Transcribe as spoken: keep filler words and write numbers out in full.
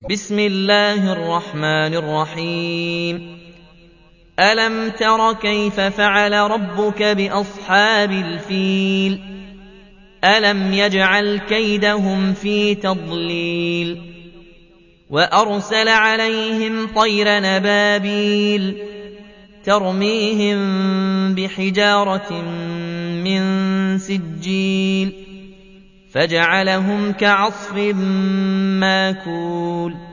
بسم الله الرحمن الرحيم ألم تر كيف فعل ربك بأصحاب الفيل ألم يجعل كيدهم في تضليل وأرسل عليهم طير نبابيل ترميهم بحجارة من سجيل فجعلهم كعصف ماكول